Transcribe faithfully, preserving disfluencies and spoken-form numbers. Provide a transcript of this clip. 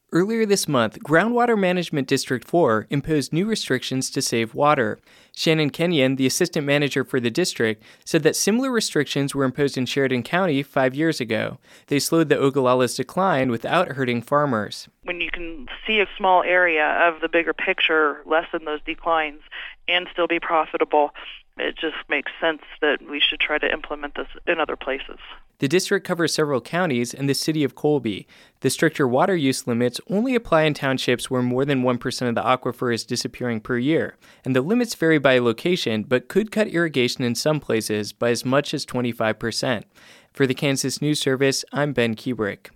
Earlier this month, Groundwater Management District four imposed new restrictions to save water. Shannon Kenyon, the assistant manager for the district, said that similar restrictions were imposed in Sheridan County five years ago. They slowed the Ogallala's decline without hurting farmers. When you can see a small area of the bigger picture, lessen those declines, and still be profitable, it just makes sense that we should try to implement this in other places. The district covers several counties and the city of Colby. The stricter water use limits only apply in townships where more than one percent of the aquifer is disappearing per year, and the limits vary by location but could cut irrigation in some places by as much as twenty-five percent. For the Kansas News Service, I'm Ben Kubrick.